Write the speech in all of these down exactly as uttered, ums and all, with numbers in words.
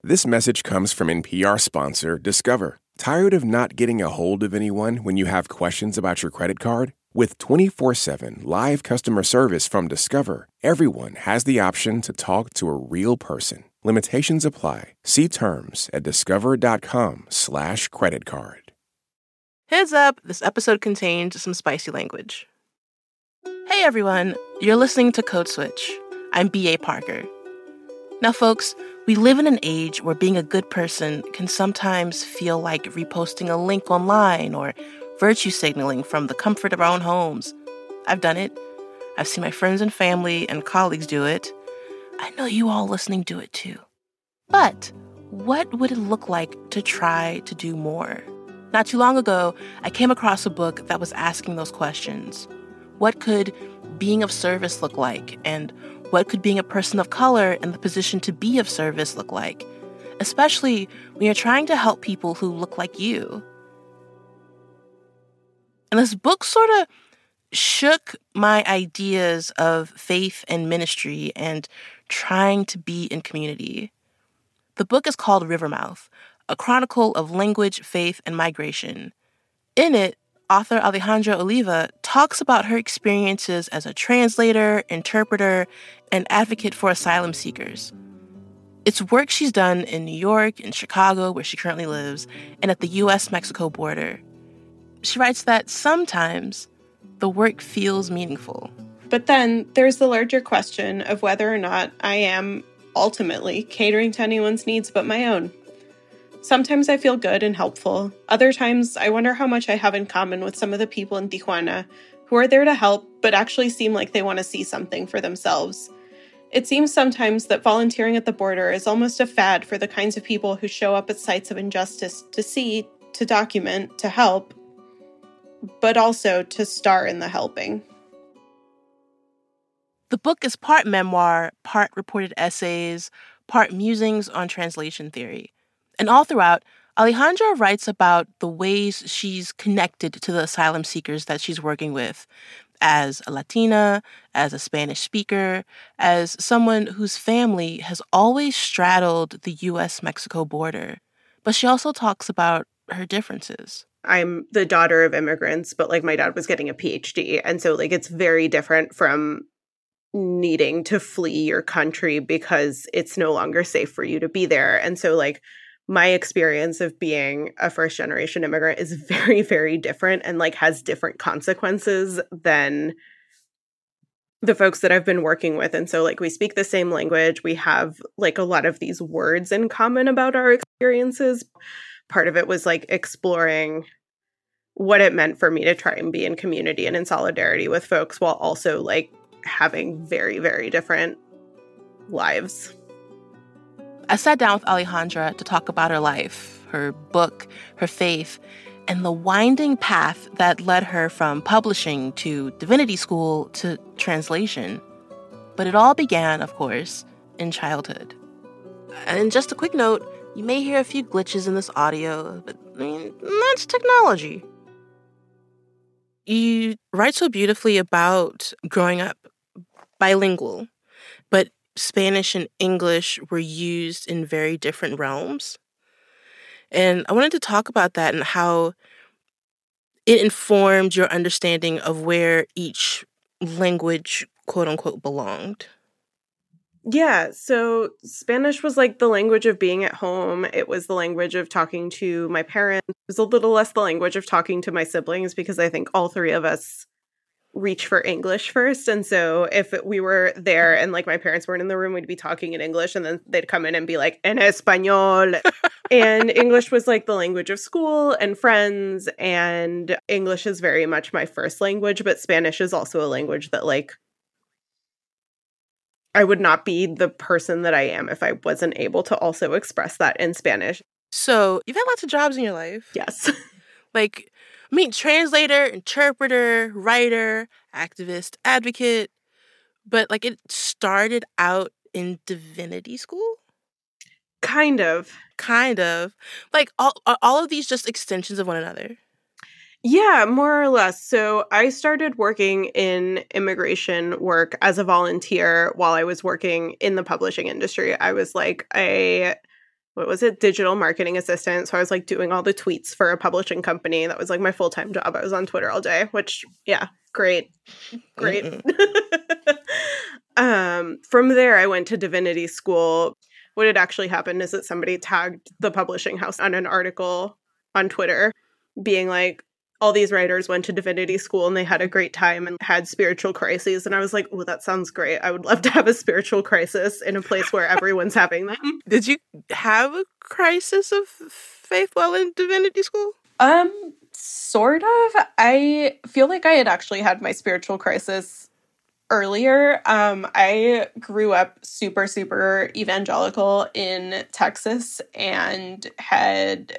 This message comes from N P R sponsor Discover. Tired of not getting a hold of anyone when you have questions about your credit card? With twenty-four seven live customer service from Discover, everyone has the option to talk to a real person. Limitations apply. See terms at discover.com slash credit card. Heads up, this episode contains some spicy language. Hey everyone, you're listening to Code Switch. I'm B A Parker. Now folks, we live in an age where being a good person can sometimes feel like reposting a link online or virtue signaling from the comfort of our own homes. I've done it. I've seen my friends and family and colleagues do it. I know you all listening do it too. But what would it look like to try to do more? Not too long ago, I came across a book that was asking those questions. What could being of service look like? And what could being a person of color in the position to be of service look like? Especially when you're trying to help people who look like you. And this book sort of shook my ideas of faith and ministry and trying to be in community. The book is called Rivermouth, a chronicle of language, faith, and migration. In it, author Alejandra Oliva talks about her experiences as a translator, interpreter, and advocate for asylum seekers. It's work she's done in New York, in Chicago, where she currently lives, and at the U S Mexico border. She writes that sometimes the work feels meaningful. But then there's the larger question of whether or not I am ultimately catering to anyone's needs but my own. Sometimes I feel good and helpful. Other times I wonder how much I have in common with some of the people in Tijuana who are there to help but actually seem like they want to see something for themselves. It seems sometimes that volunteering at the border is almost a fad for the kinds of people who show up at sites of injustice to see, to document, to help, but also to star in the helping. The book is part memoir, part reported essays, part musings on translation theory. And all throughout, Alejandra writes about the ways she's connected to the asylum seekers that she's working with, as a Latina, as a Spanish speaker, as someone whose family has always straddled the U S Mexico border. But she also talks about her differences. I'm the daughter of immigrants, but like my dad was getting a P H D. And so like it's very different from needing to flee your country because it's no longer safe for you to be there. And so like my experience of being a first generation immigrant is very, very different and like has different consequences than the folks that I've been working with. And so like we speak the same language. We have like a lot of these words in common about our experiences. Part of it was like exploring what it meant for me to try and be in community and in solidarity with folks while also like having very, very different lives. I sat down with Alejandra to talk about her life, her book, her faith, and the winding path that led her from publishing to divinity school to translation. But it all began, of course, in childhood. And just a quick note, you may hear a few glitches in this audio, but I mean, that's technology. You write so beautifully about growing up bilingual, but Spanish and English were used in very different realms. And I wanted to talk about that and how it informed your understanding of where each language, quote unquote, belonged. Yeah, so Spanish was like the language of being at home. It was the language of talking to my parents. It was a little less the language of talking to my siblings because I think all three of us reach for English first. And so if we were there and like my parents weren't in the room, we'd be talking in English and then they'd come in and be like, en español. And English was like the language of school and friends. And English is very much my first language, but Spanish is also a language that like I would not be the person that I am if I wasn't able to also express that in Spanish. So you've had lots of jobs in your life. Yes. Like, I mean, translator, interpreter, writer, activist, advocate. But like it started out in divinity school? Kind of. Kind of. Like all, are all of these just extensions of one another? Yeah, more or less. So I started working in immigration work as a volunteer while I was working in the publishing industry. I was like a what was it, digital marketing assistant. So I was like doing all the tweets for a publishing company. That was like my full-time job. I was on Twitter all day, which, yeah, great. Great. um, from there, I went to divinity school. What had actually happened is that somebody tagged the publishing house on an article on Twitter being like, all these writers went to divinity school and they had a great time and had spiritual crises. And I was like, oh, that sounds great. I would love to have a spiritual crisis in a place where everyone's having them. Did you have a crisis of faith while in divinity school? Um, sort of. I feel like I had actually had my spiritual crisis earlier. Um, I grew up super, super evangelical in Texas and had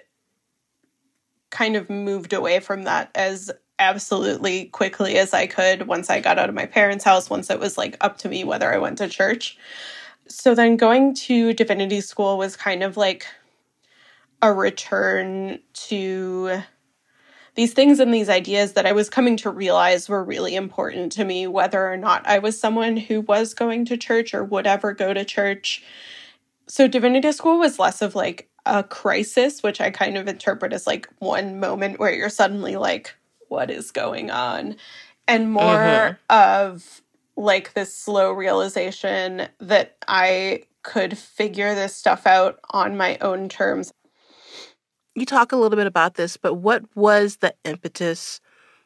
kind of moved away from that as absolutely quickly as I could once I got out of my parents' house, once it was like up to me whether I went to church. So then going to divinity school was kind of like a return to these things and these ideas that I was coming to realize were really important to me, whether or not I was someone who was going to church or would ever go to church. So divinity school was less of like a crisis, which I kind of interpret as like one moment where you're suddenly like, what is going on? And more mm-hmm. of like this slow realization that I could figure this stuff out on my own terms. You talk a little bit about this, but what was the impetus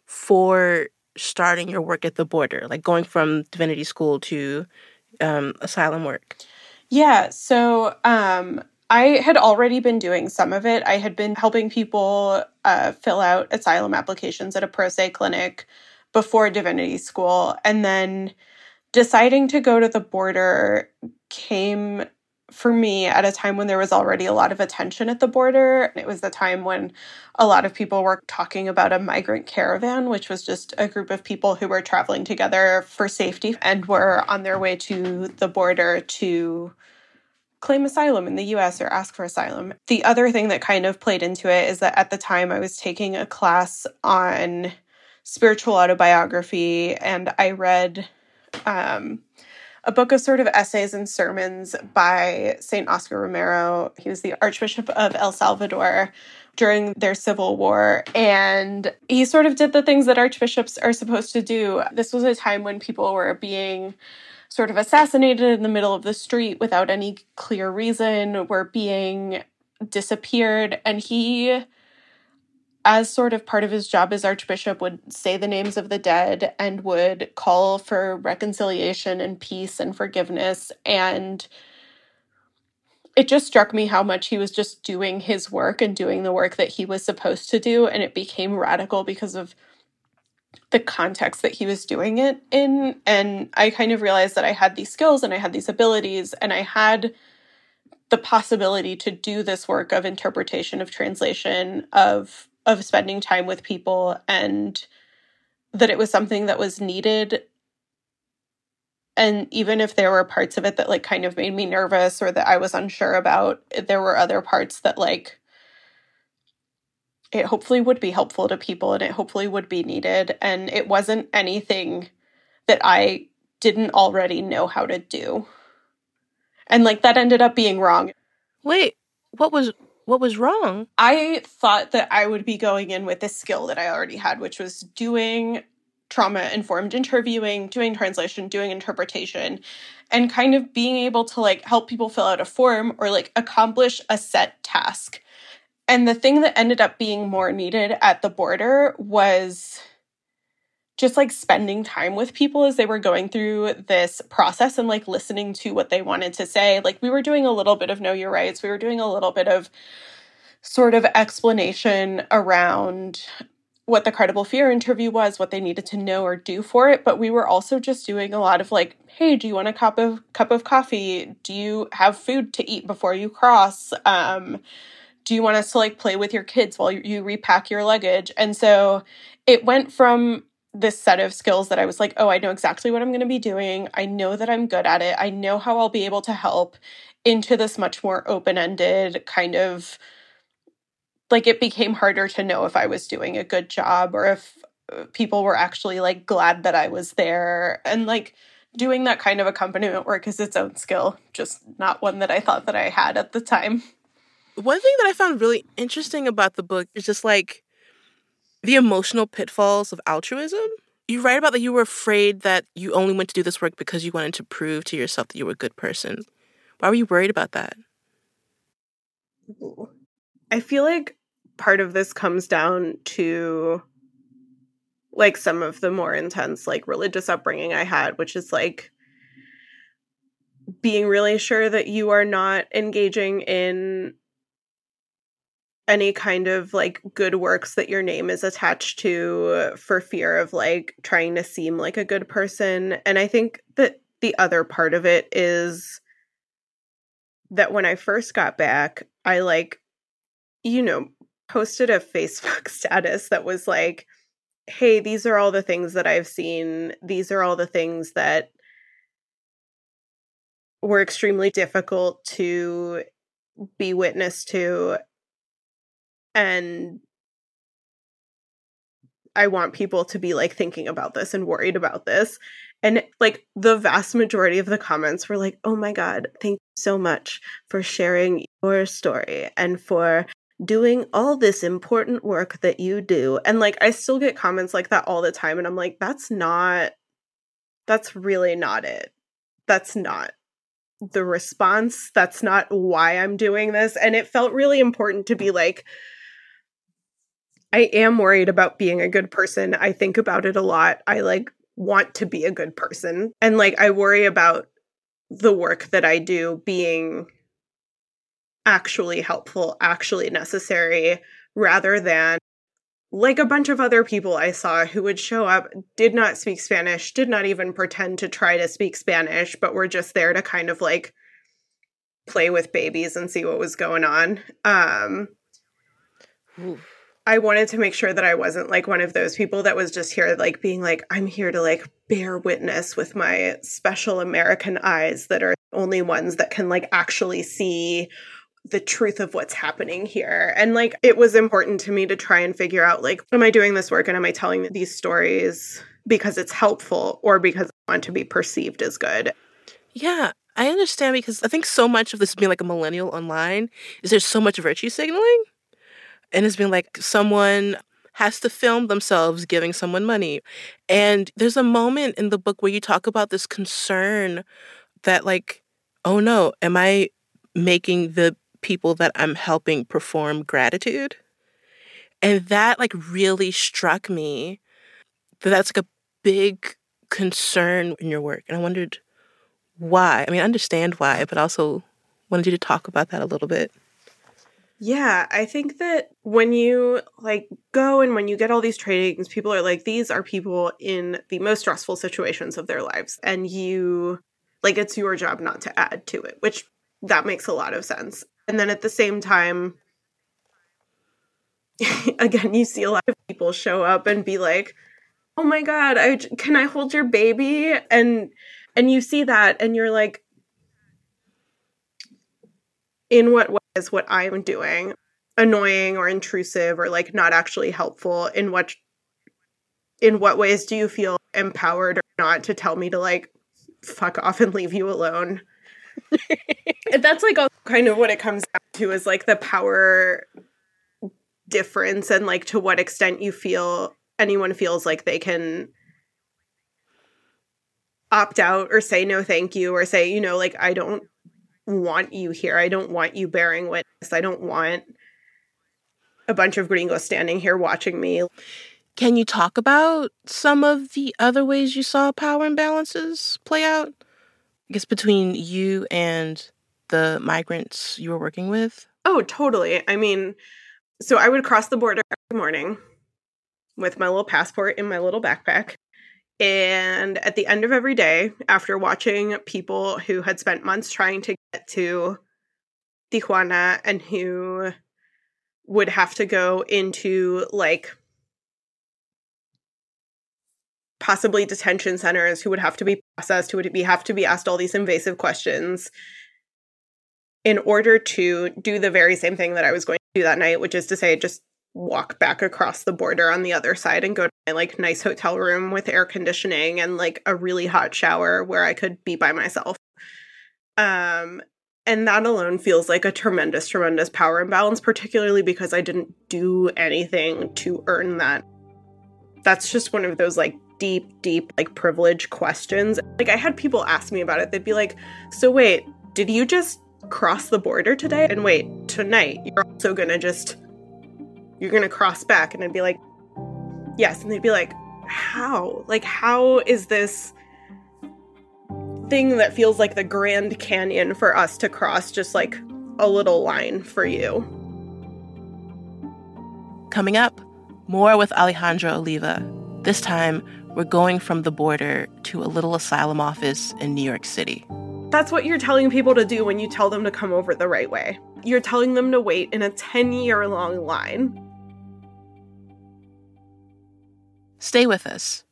for starting your work at the border, like going from divinity school to um, asylum work? Yeah, so um, I had already been doing some of it. I had been helping people uh, fill out asylum applications at a pro se clinic before divinity school. And then deciding to go to the border came for me at a time when there was already a lot of attention at the border. It was the time when a lot of people were talking about a migrant caravan, which was just a group of people who were traveling together for safety and were on their way to the border to claim asylum in the U S or ask for asylum. The other thing that kind of played into it is that at the time I was taking a class on spiritual autobiography, and I read um, a book of sort of essays and sermons by Saint Oscar Romero. He was the Archbishop of El Salvador during their civil war, and he sort of did the things that archbishops are supposed to do. This was a time when people were being sort of assassinated in the middle of the street without any clear reason, were being disappeared. And he, as sort of part of his job as archbishop, would say the names of the dead and would call for reconciliation and peace and forgiveness. And it just struck me how much he was just doing his work and doing the work that he was supposed to do. And it became radical because of the context that he was doing it in. And I kind of realized that I had these skills and I had these abilities and I had the possibility to do this work of interpretation, of translation, of of spending time with people, and that it was something that was needed. And even if there were parts of it that like kind of made me nervous or that I was unsure about, there were other parts that like it hopefully would be helpful to people and it hopefully would be needed. And it wasn't anything that I didn't already know how to do. And like that ended up being wrong. Wait, what was what was wrong? I thought that I would be going in with this skill that I already had, which was doing trauma-informed interviewing, doing translation, doing interpretation, and kind of being able to like help people fill out a form or like accomplish a set task. And the thing that ended up being more needed at the border was just like spending time with people as they were going through this process and like listening to what they wanted to say. Like we were doing a little bit of Know Your Rights. We were doing a little bit of sort of explanation around what the credible fear interview was, what they needed to know or do for it. But we were also just doing a lot of like, hey, do you want a cup of cup of coffee? Do you have food to eat before you cross? Um, do you want us to like play with your kids while you, you repack your luggage? And so it went from this set of skills that I was like, oh, I know exactly what I'm going to be doing. I know that I'm good at it. I know how I'll be able to help, into this much more open-ended kind of, like it became harder to know if I was doing a good job or if people were actually like glad that I was there. And like doing that kind of accompaniment work is its own skill, just not one that I thought that I had at the time. One thing that I found really interesting about the book is just like the emotional pitfalls of altruism. You write about that you were afraid that you only went to do this work because you wanted to prove to yourself that you were a good person. Why were you worried about that? I feel like part of this comes down to like some of the more intense like religious upbringing I had, which is like being really sure that you are not engaging in any kind of like good works that your name is attached to for fear of like trying to seem like a good person. And I think that the other part of it is that when I first got back, I like, you know, posted a Facebook status that was like, hey, these are all the things that I've seen. These are all the things that were extremely difficult to be witness to. And I want people to be like thinking about this and worried about this. And like the vast majority of the comments were like, oh my God, thank you so much for sharing your story and for doing all this important work that you do. And like, I still get comments like that all the time. And I'm like, that's not, that's really not it. That's not the response. That's not why I'm doing this. And it felt really important to be like, I am worried about being a good person. I think about it a lot. I like want to be a good person. And like, I worry about the work that I do being actually helpful, actually necessary, rather than like a bunch of other people I saw who would show up, did not speak Spanish, did not even pretend to try to speak Spanish, but were just there to kind of like play with babies and see what was going on. Um, I wanted to make sure that I wasn't like one of those people that was just here like being like, I'm here to like bear witness with my special American eyes that are the only ones that can like actually see the truth of what's happening here. And like, it was important to me to try and figure out like, am I doing this work and am I telling these stories because it's helpful or because I want to be perceived as good? Yeah, I understand, because I think so much of this being like a millennial online is there's so much virtue signaling. And it's been like someone has to film themselves giving someone money. And there's a moment in the book where you talk about this concern that like, oh no, am I making the people that I'm helping perform gratitude? And that like really struck me, that that's like a big concern in your work. And I wondered why. I mean, I understand why, but also wanted you to talk about that a little bit. Yeah, I think that when you like go and when you get all these trainings, people are like, these are people in the most stressful situations of their lives. And you, like, it's your job not to add to it, which that makes a lot of sense. And then at the same time, again, you see a lot of people show up and be like, oh my God, I, can I hold your baby? And, and you see that and you're like, in what way is what I'm doing annoying or intrusive or like not actually helpful? In what in what ways do you feel empowered or not to tell me to like fuck off and leave you alone? And that's like also kind of what it comes down to, is like the power difference and like to what extent you feel anyone feels like they can opt out or say no thank you or say, you know, like, I don't want you here. I don't want you bearing witness. I don't want a bunch of gringos standing here watching me. Can you talk about some of the other ways you saw power imbalances play out? I guess between you and the migrants you were working with? Oh, totally. I mean, so I would cross the border every morning with my little passport in my little backpack. And at the end of every day, after watching people who had spent months trying to get to Tijuana and who would have to go into like possibly detention centers, who would have to be processed, who would be have to be asked all these invasive questions in order to do the very same thing that I was going to do that night, which is to say, just walk back across the border on the other side and go to my like nice hotel room with air conditioning and like a really hot shower where I could be by myself. Um, And that alone feels like a tremendous, tremendous power imbalance, particularly because I didn't do anything to earn that. That's just one of those like deep, deep like privilege questions. Like I had people ask me about it. They'd be like, so wait, did you just cross the border today? And wait, tonight you're also gonna just, you're gonna cross back? And I'd be like, yes. And they'd be like, how? Like, how is this thing that feels like the Grand Canyon for us to cross just like a little line for you? Coming up, more with Alejandra Oliva. This time, we're going from the border to a little asylum office in New York City. That's what you're telling people to do when you tell them to come over the right way. You're telling them to wait in a ten-year-long line. Stay with us.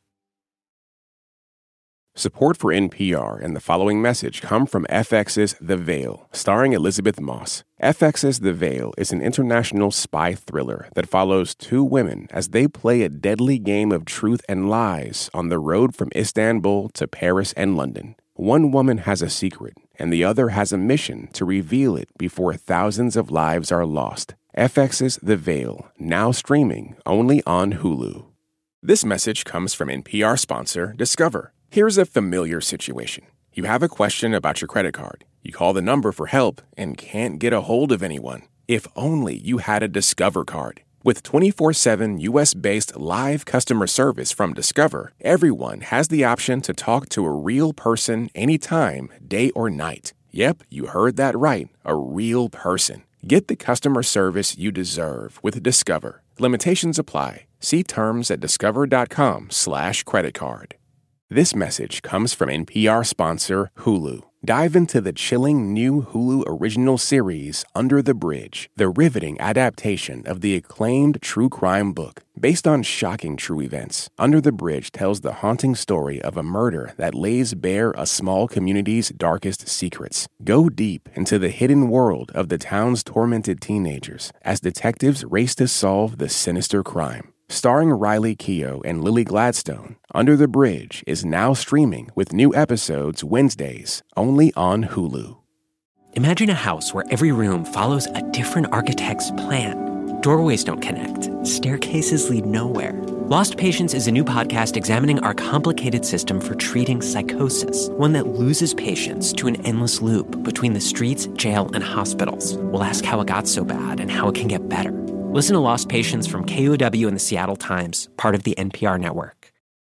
Support for N P R and the following message come from F X's The Veil, starring Elizabeth Moss. F X's The Veil is an international spy thriller that follows two women as they play a deadly game of truth and lies on the road from Istanbul to Paris and London. One woman has a secret, and the other has a mission to reveal it before thousands of lives are lost. F X's The Veil, now streaming only on Hulu. This message comes from N P R sponsor Discover. Here's a familiar situation. You have a question about your credit card. You call the number for help and can't get a hold of anyone. If only you had a Discover card. With twenty-four seven U S-based live customer service from Discover, everyone has the option to talk to a real person anytime, day or night. Yep, you heard that right, a real person. Get the customer service you deserve with Discover. Limitations apply. See terms at discover.com slash credit card. This message comes from N P R sponsor Hulu. Dive into the chilling new Hulu original series, Under the Bridge, the riveting adaptation of the acclaimed true crime book. Based on shocking true events, Under the Bridge tells the haunting story of a murder that lays bare a small community's darkest secrets. Go deep into the hidden world of the town's tormented teenagers as detectives race to solve the sinister crime. Starring Riley Keough and Lily Gladstone, Under the Bridge is now streaming with new episodes Wednesdays, only on Hulu. Imagine a house where every room follows a different architect's plan. Doorways don't connect. Staircases lead nowhere. Lost Patients is a new podcast examining our complicated system for treating psychosis, one that loses patients to an endless loop between the streets, jail, and hospitals. We'll ask how it got so bad and how it can get better. Listen to Lost Patients from K O W and the Seattle Times, part of the N P R network.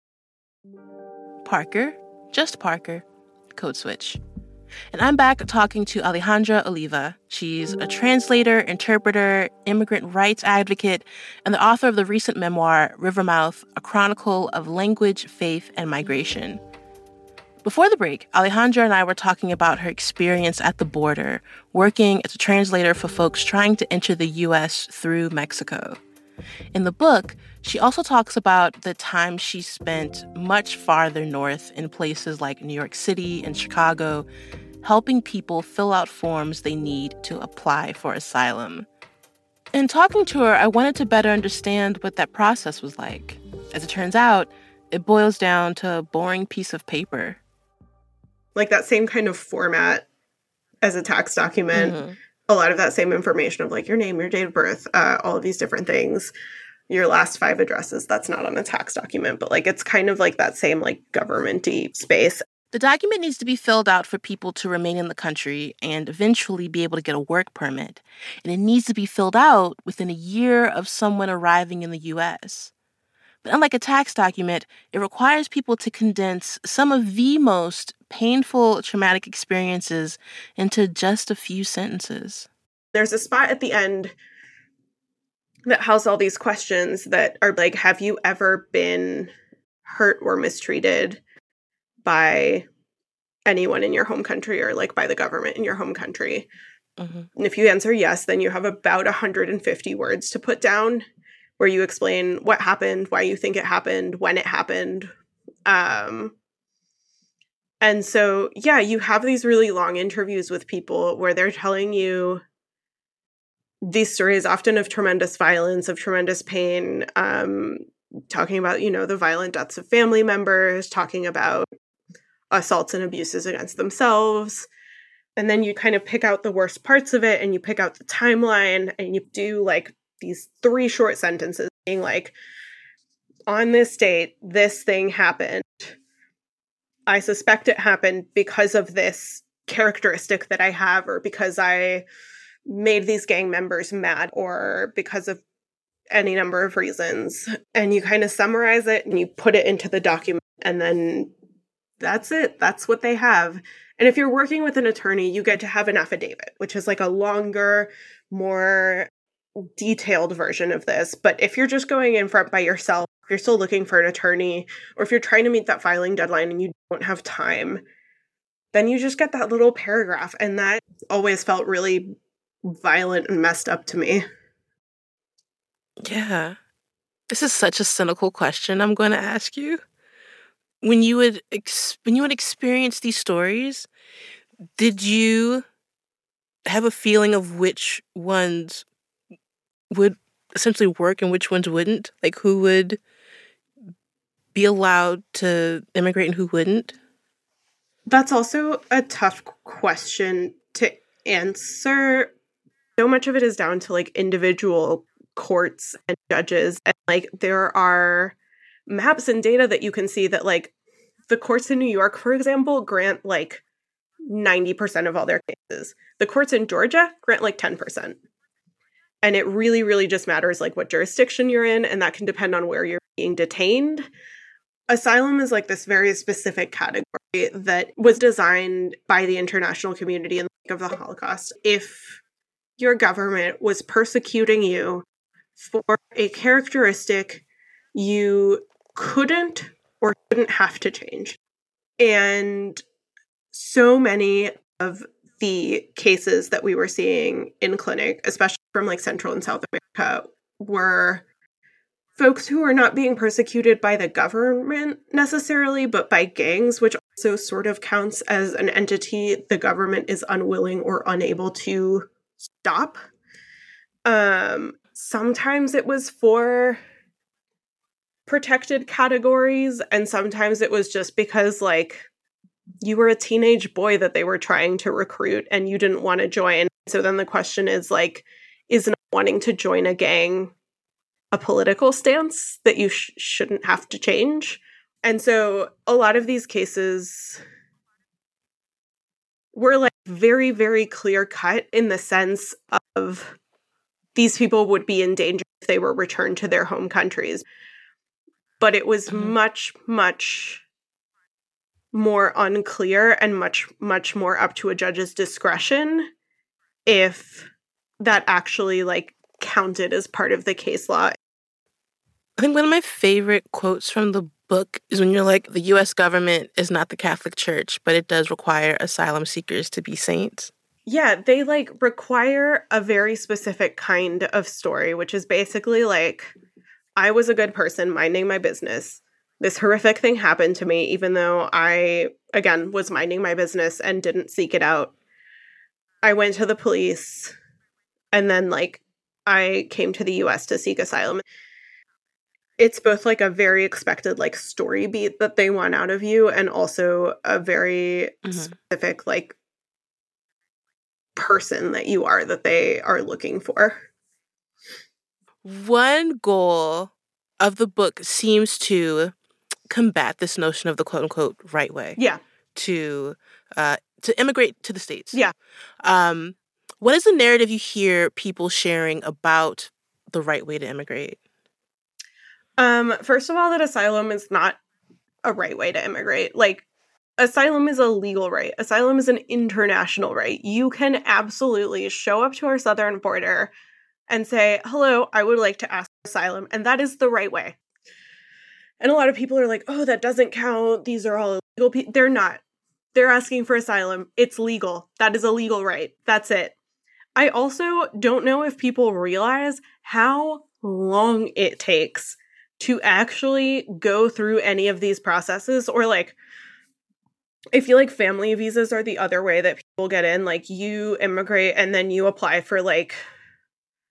Parker, just Parker, Code Switch. And I'm back talking to Alejandra Oliva. She's a translator, interpreter, immigrant rights advocate, and the author of the recent memoir, Rivermouth, A Chronicle of Language, Faith, and Migration. Before the break, Alejandra and I were talking about her experience at the border, working as a translator for folks trying to enter the U S through Mexico. In the book, she also talks about the time she spent much farther north in places like New York City and Chicago, helping people fill out forms they need to apply for asylum. In talking to her, I wanted to better understand what that process was like. As it turns out, it boils down to a boring piece of paper. Like that same kind of format as a tax document, mm-hmm. A lot of that same information of like your name, your date of birth, uh, all of these different things, your last five addresses. That's not on a tax document, but like it's kind of like that same like government-y space. The document needs to be filled out for people to remain in the country and eventually be able to get a work permit. And it needs to be filled out within a year of someone arriving in the U S. But unlike a tax document, it requires people to condense some of the most painful, traumatic experiences into just a few sentences. There's a spot at the end that has all these questions that are like, have you ever been hurt or mistreated by anyone in your home country or like by the government in your home country? Mm-hmm. And if you answer yes, then you have about one hundred fifty words to put down where you explain what happened, why you think it happened, when it happened. Um, and so, yeah, you have these really long interviews with people where they're telling you these stories often of tremendous violence, of tremendous pain, um, talking about, you know, the violent deaths of family members, talking about assaults and abuses against themselves. And then you kind of pick out the worst parts of it and you pick out the timeline and you do like these three short sentences being like, on this date, this thing happened. I suspect it happened because of this characteristic that I have, or because I made these gang members mad, or because of any number of reasons. And you kind of summarize it and you put it into the document, and then that's it. That's what they have. And if you're working with an attorney, you get to have an affidavit, which is like a longer, more detailed version of this. But if you're just going in front by yourself, if you're still looking for an attorney, or if you're trying to meet that filing deadline and you don't have time, then you just get that little paragraph. And that always felt really violent and messed up to me. Yeah. This is such a cynical question I'm going to ask you. When you would ex- when you would experience these stories, did you have a feeling of which ones would essentially work and which ones wouldn't? Like, who would be allowed to immigrate and who wouldn't? That's also a tough question to answer. So much of it is down to like individual courts and judges. And like there are maps and data that you can see that like the courts in New York, for example, grant like ninety percent of all their cases. The courts in Georgia grant like ten percent. And it really, really just matters like what jurisdiction you're in, and that can depend on where you're being detained. Asylum is like this very specific category that was designed by the international community in the wake of the Holocaust. If your government was persecuting you for a characteristic you couldn't or shouldn't have to change. And so many of the cases that we were seeing in clinic, especially from like Central and South America, were folks who are not being persecuted by the government necessarily, but by gangs, which also sort of counts as an entity the government is unwilling or unable to stop. Um, sometimes it was for protected categories, and sometimes it was just because like you were a teenage boy that they were trying to recruit and you didn't want to join. So then the question is like, is not wanting to join a gang a political stance that you sh- shouldn't have to change? And so a lot of these cases were like very, very clear cut in the sense of these people would be in danger if they were returned to their home countries. But it was mm-hmm. much, much more unclear and much, much more up to a judge's discretion if that actually like counted as part of the case law. I think one of my favorite quotes from the book is when you're like, the U S government is not the Catholic Church, but it does require asylum seekers to be saints. Yeah, they like require a very specific kind of story, which is basically like, I was a good person minding my business. This horrific thing happened to me, even though I, again, was minding my business and didn't seek it out. I went to the police, and then, like, I came to the U S to seek asylum. It's both, like, a very expected, like, story beat that they want out of you, and also a very mm-hmm. specific, like, person that you are that they are looking for. One goal of the book seems to combat this notion of the quote-unquote right way. Yeah. To uh, to immigrate to the States. Yeah. Um, what is the narrative you hear people sharing about the right way to immigrate? Um, first of all, that asylum is not a right way to immigrate. Like, asylum is a legal right. Asylum is an international right. You can absolutely show up to our southern border and say, hello, I would like to ask for asylum. And that is the right way. And a lot of people are like, oh, that doesn't count. These are all illegal people. They're not. They're asking for asylum. It's legal. That is a legal right. That's it. I also don't know if people realize how long it takes to actually go through any of these processes. Or like, I feel like family visas are the other way that people get in. Like, you immigrate and then you apply for like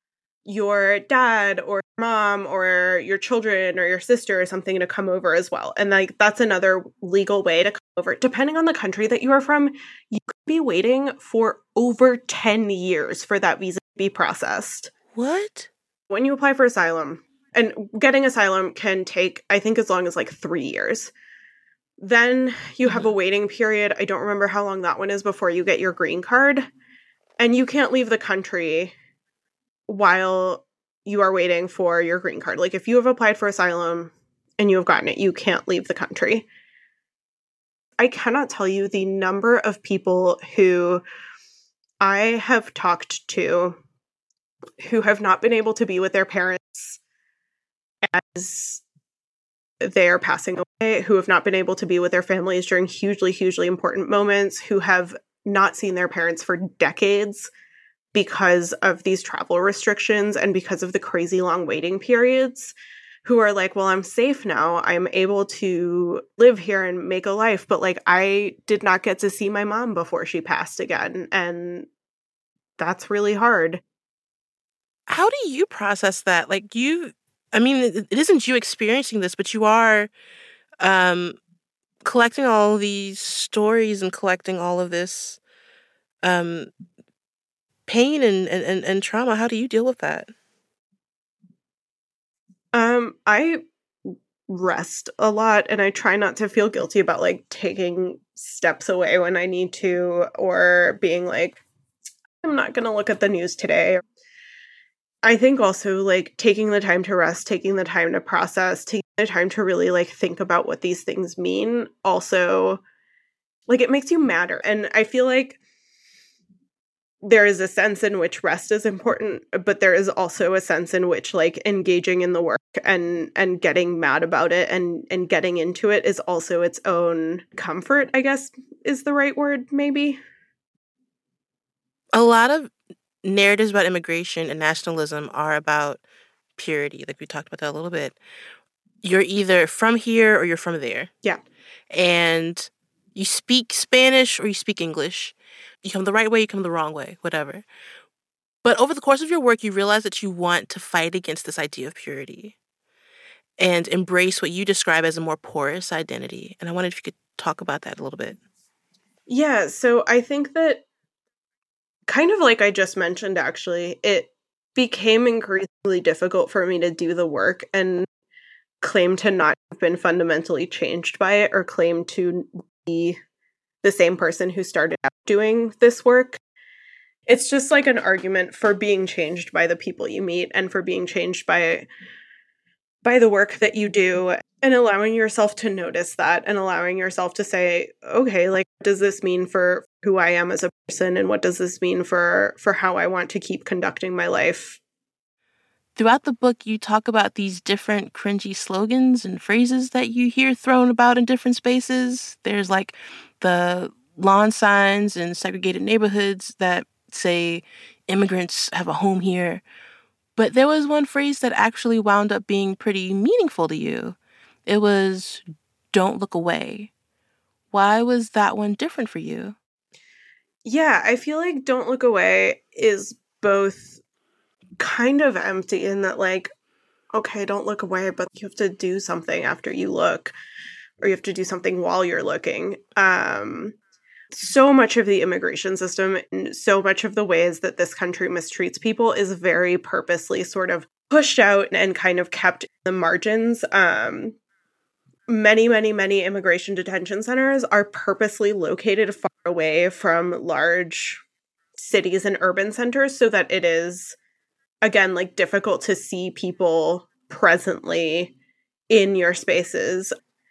your dad or mom or your children or your sister or something to come over as well. And like that's another legal way to come over. Depending on the country that you are from, you could be waiting for over ten years for that visa to be processed. What? When you apply for asylum, and getting asylum can take, I think, as long as like three years. Then you have a waiting period. I don't remember how long that one is before you get your green card. And you can't leave the country while you are waiting for your green card. Like if you have applied for asylum and you have gotten it, you can't leave the country. I cannot tell you the number of people who I have talked to who have not been able to be with their parents as they're passing away, who have not been able to be with their families during hugely, hugely important moments, who have not seen their parents for decades because of these travel restrictions and because of the crazy long waiting periods, who are like, well, I'm safe now. I'm able to live here and make a life. But like, I did not get to see my mom before she passed again. And that's really hard. How do you process that? Like you, I mean, it, it isn't you experiencing this, but you are um, collecting all these stories and collecting all of this um, pain and, and, and trauma. How do you deal with that? Um, I rest a lot and I try not to feel guilty about like taking steps away when I need to, or being like, I'm not going to look at the news today. I think also like taking the time to rest, taking the time to process, taking the time to really like think about what these things mean. Also, like it makes you matter. And I feel like there is a sense in which rest is important, but there is also a sense in which like engaging in the work and and getting mad about it and and getting into it is also its own comfort, I guess is the right word, maybe. A lot of narratives about immigration and nationalism are about purity. Like we talked about that a little bit. You're either from here or you're from there. Yeah. And you speak Spanish or you speak English. You come the right way, you come the wrong way, whatever. But over the course of your work, you realize that you want to fight against this idea of purity and embrace what you describe as a more porous identity. And I wondered if you could talk about that a little bit. Yeah, so I think that kind of like I just mentioned, actually, it became increasingly difficult for me to do the work and claim to not have been fundamentally changed by it or claim to be the same person who started out doing this work. It's just like an argument for being changed by the people you meet and for being changed by by the work that you do, and allowing yourself to notice that and allowing yourself to say, okay, like, what does this mean for who I am as a person? And what does this mean for for how I want to keep conducting my life? Throughout the book, you talk about these different cringy slogans and phrases that you hear thrown about in different spaces. There's like the lawn signs in segregated neighborhoods that say immigrants have a home here. But there was one phrase that actually wound up being pretty meaningful to you. It was, don't look away. Why was that one different for you? Yeah, I feel like don't look away is both kind of empty in that, like, okay, don't look away, but you have to do something after you look, or you have to do something while you're looking. Um, so much of the immigration system and so much of the ways that this country mistreats people is very purposely sort of pushed out and kind of kept in the margins. Um, many, many, many immigration detention centers are purposely located far away from large cities and urban centers so that it is, again, like difficult to see people presently in your spaces.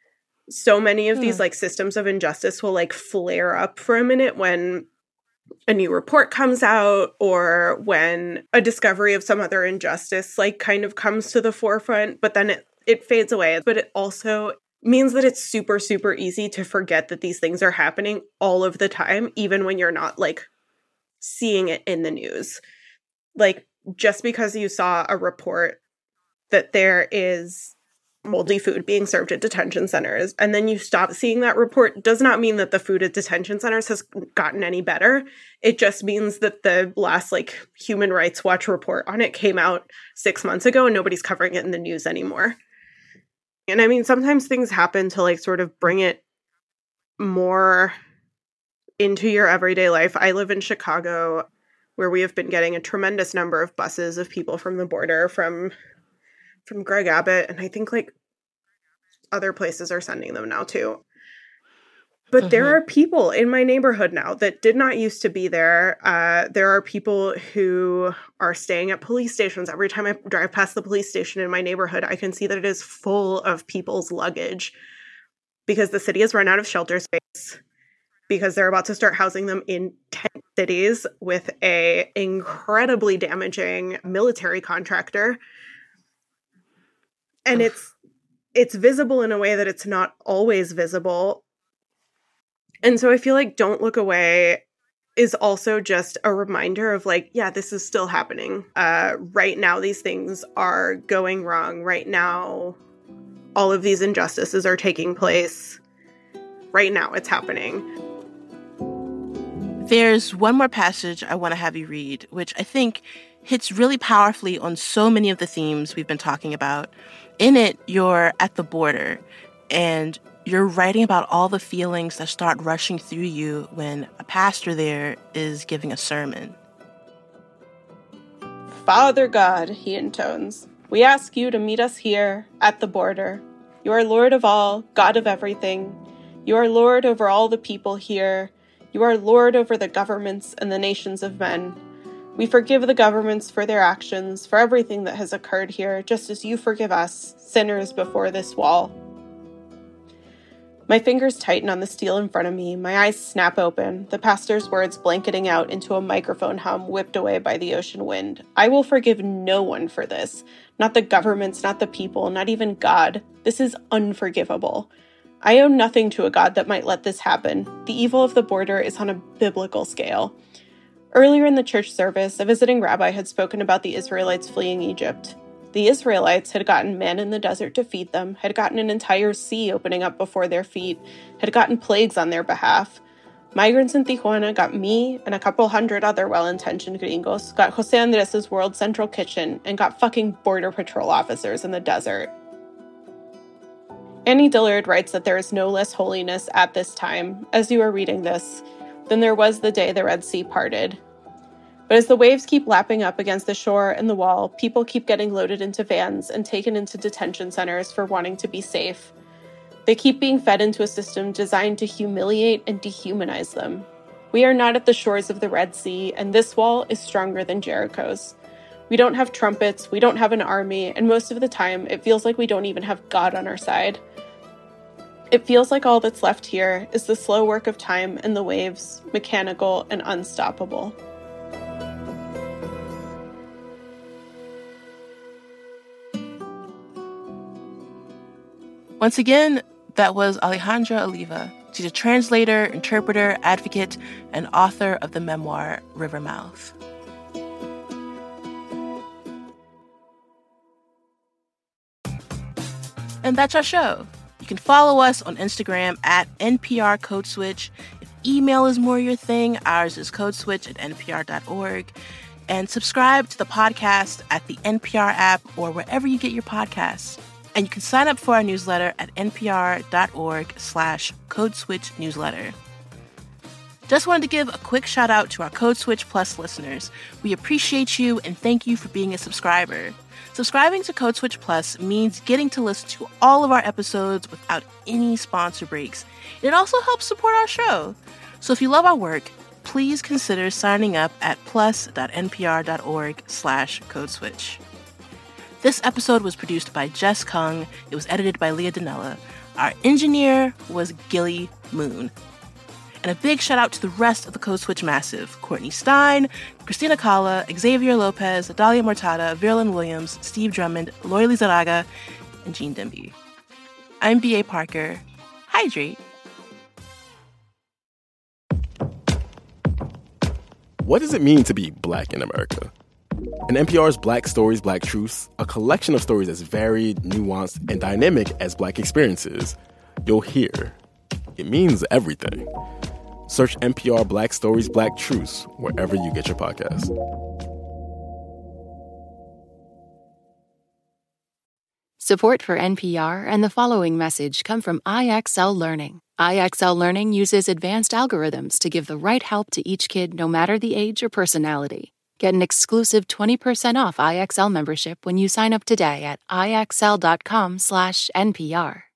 So many of hmm. these like systems of injustice will like flare up for a minute when a new report comes out or when a discovery of some other injustice like kind of comes to the forefront, but then it, it fades away. But it also means that it's super, super easy to forget that these things are happening all of the time, even when you're not like seeing it in the news. Like, just because you saw a report that there is moldy food being served at detention centers, and then you stop seeing that report, does not mean that the food at detention centers has gotten any better. It just means that the last like Human Rights Watch report on it came out six months ago and nobody's covering it in the news anymore. And I mean, sometimes things happen to like sort of bring it more into your everyday life. I live in Chicago, where we have been getting a tremendous number of buses of people from the border from from Greg Abbott, and I think like other places are sending them now too. But mm-hmm. there are people in my neighborhood now that did not used to be there. Uh, there are people who are staying at police stations. Every time I drive past the police station in my neighborhood, I can see that it is full of people's luggage because the city has run out of shelter space, because they're about to start housing them in tent cities with a incredibly damaging military contractor. And Ugh. it's it's visible in a way that it's not always visible. And so I feel like Don't Look Away is also just a reminder of like, yeah, this is still happening. Uh, right now, these things are going wrong. Right now, all of these injustices are taking place. Right now, it's happening. There's one more passage I want to have you read, which I think hits really powerfully on so many of the themes we've been talking about. In it, you're at the border, and you're writing about all the feelings that start rushing through you when a pastor there is giving a sermon. Father God, he intones, we ask you to meet us here at the border. You are Lord of all, God of everything. You are Lord over all the people here. You are Lord over the governments and the nations of men. We forgive the governments for their actions, for everything that has occurred here, just as you forgive us, sinners before this wall. My fingers tighten on the steel in front of me. My eyes snap open, the pastor's words blanketing out into a microphone hum whipped away by the ocean wind. I will forgive no one for this. Not the governments, not the people, not even God. This is unforgivable. I owe nothing to a God that might let this happen. The evil of the border is on a biblical scale. Earlier in the church service, a visiting rabbi had spoken about the Israelites fleeing Egypt. The Israelites had gotten men in the desert to feed them, had gotten an entire sea opening up before their feet, had gotten plagues on their behalf. Migrants in Tijuana got me and a couple hundred other well-intentioned gringos, got Jose Andres' World Central Kitchen, and got fucking border patrol officers in the desert. Annie Dillard writes that there is no less holiness at this time, as you are reading this, than there was the day the Red Sea parted. But as the waves keep lapping up against the shore and the wall, people keep getting loaded into vans and taken into detention centers for wanting to be safe. They keep being fed into a system designed to humiliate and dehumanize them. We are not at the shores of the Red Sea, and this wall is stronger than Jericho's. We don't have trumpets, we don't have an army, and most of the time, it feels like we don't even have God on our side. It feels like all that's left here is the slow work of time and the waves, mechanical and unstoppable. Once again, that was Alejandra Oliva. She's a translator, interpreter, advocate, and author of the memoir Rivermouth. And that's our show. You can follow us on Instagram at N P R Code Switch. If email is more your thing, ours is codeswitch at N P R dot org. And subscribe to the podcast at the N P R app or wherever you get your podcasts. And you can sign up for our newsletter at npr.org slash codeswitch newsletter. Just wanted to give a quick shout out to our Code Switch Plus listeners. We appreciate you and thank you for being a subscriber. Subscribing to Code Switch Plus means getting to listen to all of our episodes without any sponsor breaks. It also helps support our show. So if you love our work, please consider signing up at plus.npr.org slash codeswitch. This episode was produced by Jess Kung. It was edited by Leah Donnella. Our engineer was Gilly Moon. And a big shout out to the rest of the Code Switch Massive: Courtney Stein, Christina Cala, Xavier Lopez, Adalia Mortada, Verlin Williams, Steve Drummond, Lori Lizaraga, and Gene Demby. I'm B A. Parker. Hydrate. What does it mean to be Black in America? In N P R's Black Stories, Black Truths, a collection of stories as varied, nuanced, and dynamic as Black experiences, you'll hear it means everything. Search N P R Black Stories, Black Truths wherever you get your podcasts. Support for N P R and the following message come from I X L Learning. I X L Learning uses advanced algorithms to give the right help to each kid no matter the age or personality. Get an exclusive twenty percent off I X L membership when you sign up today at I X L dot com slash N P R.